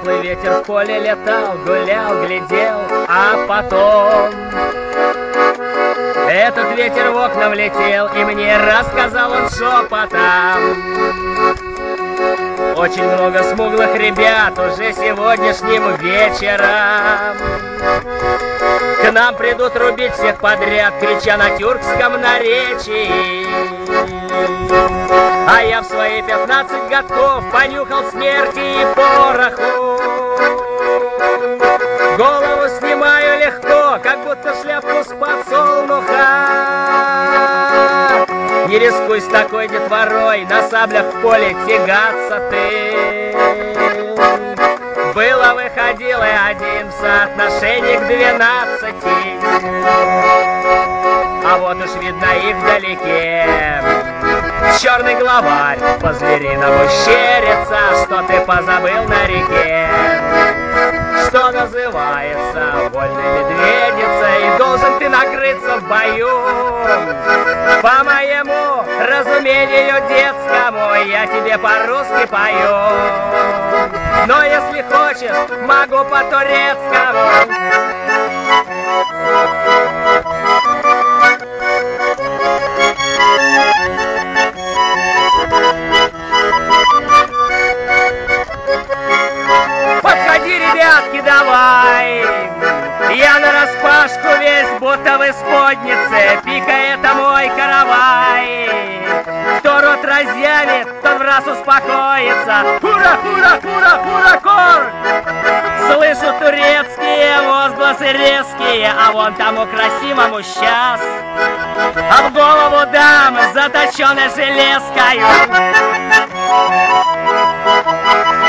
теплый ветер в поле летал, гулял, глядел, а потом этот ветер в окна влетел, и мне рассказал он шепотом: очень много смуглых ребят уже сегодняшним вечером к нам придут рубить всех подряд, крича на тюркском наречии. А я в свои 15 годков понюхал смерти и пороху. Голову снимаю легко, как будто шляпку с подсолнуха. Не рискуй с такой детворой, на саблях в поле тягаться ты. Было выходил и один в соотношении к 12. А вот уж видно их вдалеке. Черный главарь по-звериному щерится, что ты позабыл на реке, что называется вольной медведицей, и должен ты накрыться в бою. По моему разумению детскому я тебе по-русски пою, но если хочешь, могу по-турецкому. Подходи, ребятки, давай! Я нараспашку весь, будто в исподнице, пика — это мой каравай. Кто рот разъявит, тот в раз успокоится. Хура, хура, хура, хура, кор! Слышу турецкие возгласы резкие, а вон тому красивому сейчас а в голову дам заточенной железкою.